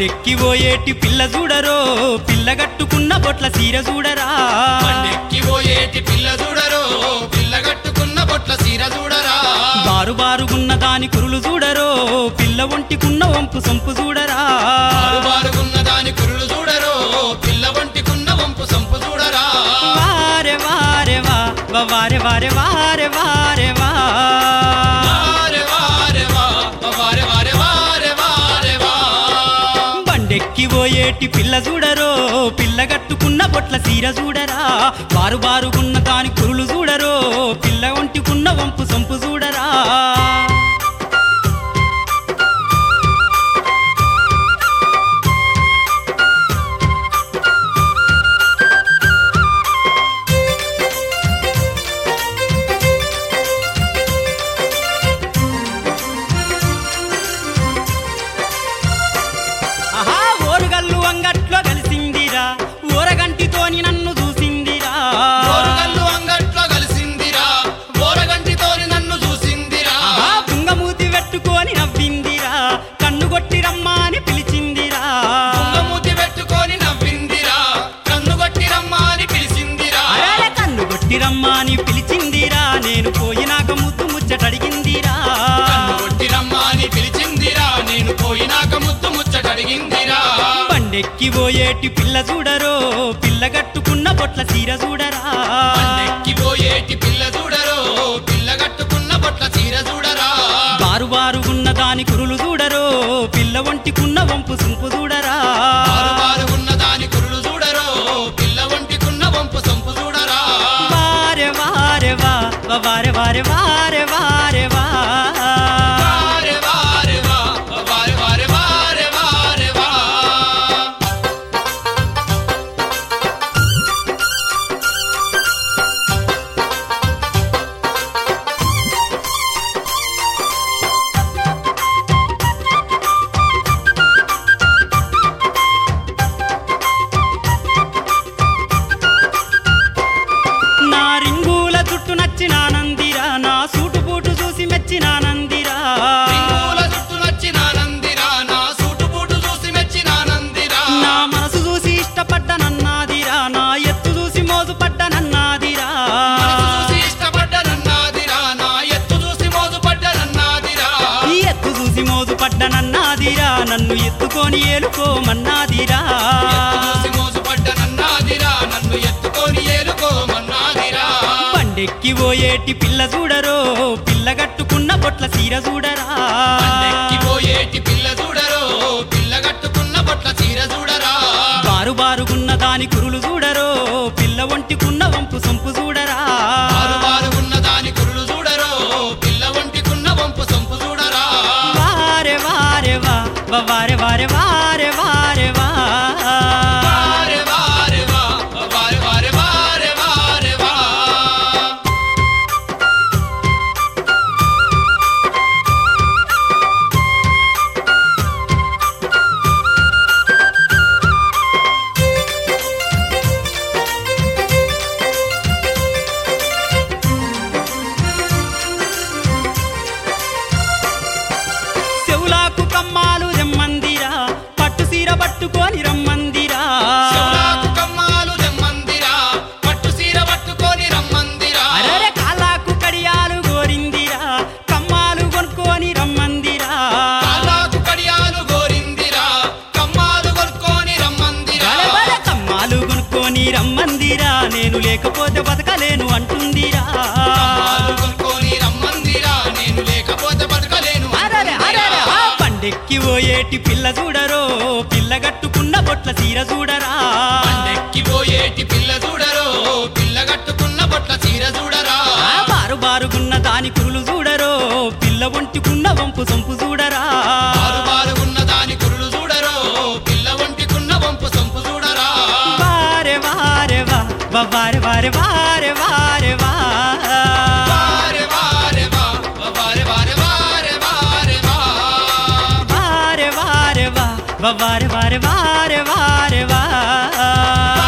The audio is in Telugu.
బండెక్కి పోయేటి పిల్ల చూడరో పిల్లగట్టుకున్న బొట్ల సీర చూడరా బండెక్కి పోయేటి పిల్ల చూడరో పిల్లగట్టుకున్న బొట్ల సీర చూడరా బారు బారుగున్న దాని కురులు చూడరో పిల్ల ఒంటికున్న వంపు సొంపు చూడరా బారుగున్న దాని కురులు చూడరో పిల్ల ఒంటికున్న వంపు సొంపు చూడరా వారే వారే వా వారే వారే వారే వారే వా వారే వారే వా వారే వారే వారే వారే వా బండెక్కి పోయేటి పిల్ల చూడరో పిల్లగట్టుకున్న బొట్ల సీర చూడరా బారు బారుగున్న దాని కురులు చూడరో పిల్ల ఒంటికున్న వంపు సొంపు చూడరా ఆహా ఓరుగల్లు అంగట్లో కలిసిందిరా ఓరగంటితోని నన్ను చూసిందిరా ఓరుగల్లు అంగట్లో కలిసిందిరా ఓరగంటితోని నన్ను చూసిందిరా ఆహా తుంగమూతి పెట్టుకొని నవ్విందిరా కన్ను కొట్టి రమ్మా అని పిలిచిందిరా కుంగమూతి పెట్టుకొని నవ్విందిరా కన్ను కొట్టి రమ్మా అని పిలిచిందిరా అరే కన్ను కొట్టి రమ్మా అని పిలిచిందిరా నేను పోయినాక ముద్దు ముచ్చటడిగిందిరా కన్ను కొట్టి రమ్మా అని పిలిచిందిరా నేను పోయినాక ముద్దు ముచ్చటడిగిందిరా బండెక్కి పోయేటి పిల్ల చూడరో పిల్లగట్టుకున్న బొట్ల సీర చూడరా బండెక్కి పోయేటి పిల్ల చూడరో పిల్లగట్టుకున్న బొట్ల చీర చూడరా బారు బారుగున్న దాని కురులు చూడరో పిల్ల ఒంటికున్న వంపు సొంపు చూడరా బారుగున్న దాని కురులు చూడరో పిల్ల ఒంటికున్న వంపు సొంపు చూడరా వారే వారే వా వారే వారే వారే వారే వా వారే వారే వా వారే వారే వారే వారే వా నా రింగుల జుట్టు నచ్చినానందిరా నా సూటు బూటు చూసి మెచ్చినానందిరా రింగుల జుట్టు నచ్చినానందిరా నా సూటు బూటు చూసి మెచ్చినానందిరా నా మనసు చూసి ఇష్టపడ్డనన్నాదిరా నా ఎత్తు చూసి మోజుపడ్డనన్నాదిరా మనసు చూసి ఇష్టపడ్డనన్నాదిరా నా ఎత్తు చూసి మోజుపడ్డనన్నాదిరా ఈ ఎత్తు చూసి మోజుపడ్డనన్నాదిరా నన్ను ఎత్తుకొని ఏలుకోమన్నాదిరా ఎత్తు చూసి మోజుపడ్డనన్నాదిరా నన్ను ఎత్తుకొని ఏలుకోమన్నాదిరా బండెక్కి పోయేటి పిల్ల చూడరో పిల్లగట్టుకున్న బొట్ల సీర చూడరా బండెక్కి పోయేటి పిల్ల చూడరో పిల్లగట్టుకున్న బొట్ల చీర చూడరా బారు బారుగున్న దాని కురులు చూడరో పిల్ల ఒంటికున్న వంపు సొంపు చూడరా బారుగున్న దాని కురులు చూడరో పిల్ల ఒంటికున్న వంపు సొంపు చూడరా వారే వారే వా వారే వారే వారే వారే వా వారే వారే వా వారే వారే వారే వారే వా చెవులాకు కమ్మాలు రెమ్మందిరా పట్టు సీర పట్టుకొని రమ్మందిరా చెవులాకు కమ్మాలు తెమ్మందిరా పట్టు సీర పట్టుకొని రమ్మందిరా అరే కాలాకు కడియాలు గోరిందిరా కమ్మాలు కొనుక్కొని రమ్మందిరా కాళ్ళకు కడియాలు గోరిందిరా కమ్మాలు కొనుక్కొని రమ్మందిరా బలే బలే కమ్మాలు కొనుక్కొని రమ్మందిరా నేను లేకపోతే బతకలేను అంటుందిరా కమ్మాలు కొనుక్కొని రమ్మందిరా నేను లేకపోతే బతకలేను అరెరే అరెరే ఆ బండెక్కి పోయేటి పిల్ల చూడరో పిల్లగట్టుకున్న బొట్ల సీర చూడరా బండెక్కి పోయేటి పిల్ల చూడరో పిల్లగట్టుకున్న బొట్ల చీర చూడరా ఆ బారు బారుగున్న దాని కురులు చూడరో పిల్ల ఒంటికున్న వంపు సొంపు చూడరా బారుగున్న దాని కురులు చూడరో పిల్ల ఒంటికున్న వంపు సొంపు చూడరా వారే వారే వా వారే వారే వారే వారే వా వారే వారే వా వారే వారే వారే వారే వా వారే వారే వా వారే వారే వారే వారే వా